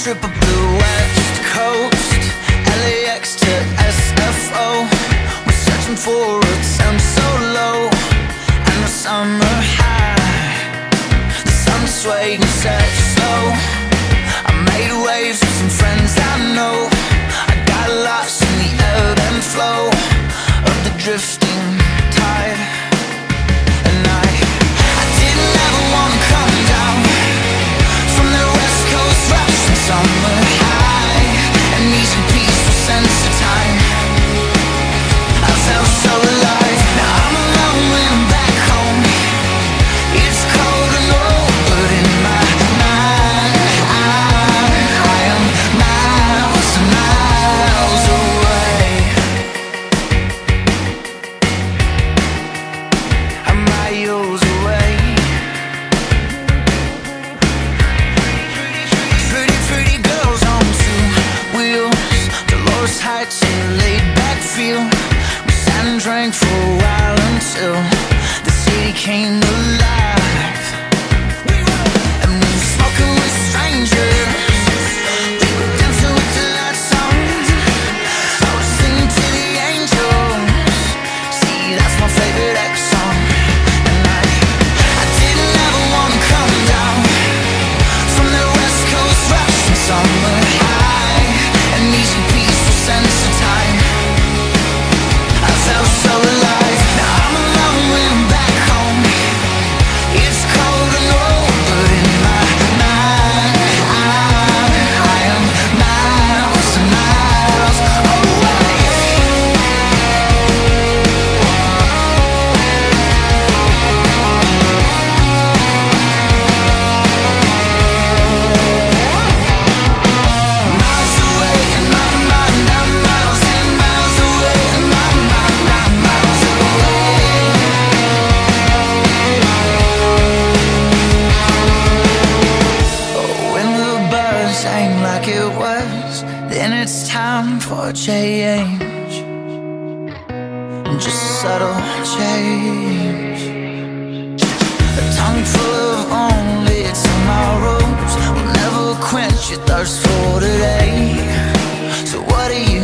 trip up the west coast, LAX to SFO. We're searching for a temp so low and a summer high. The sun swayed and set slow. I made waves with some friends I know. I got lost in the ebb and flow of the drifting tide. And I didn't ever wanna come down from the west coast rush and summer high, and easy peaceful sense of time. I felt so alive. Now I'm alone when I'm back home. It's cold and old, but in my mind I am miles and miles away. I'm miles away. Pretty girls on two wheels, Dolores Heights and a laid-back feel. We sat and drank for a while until the city came alive. And we were smoking with strangers, we were dancing with the lights on. I was singing to the angels. See, that's my favorite X song. And I didn't ever wanna come down from the west coast rush and summer high, and easy peaceful sense of time. I felt so alive. Now I'm alone when I'm back home. It's cold and old, but in my mind I am miles and miles away. Miles away in my mind, I'm miles and miles away in my mind, I'm miles away. Oh, when the buzz ain't like it was, then it's time for a change. Just a subtle change. A tongue full of only tomorrows will never quench your thirst for today. So what do you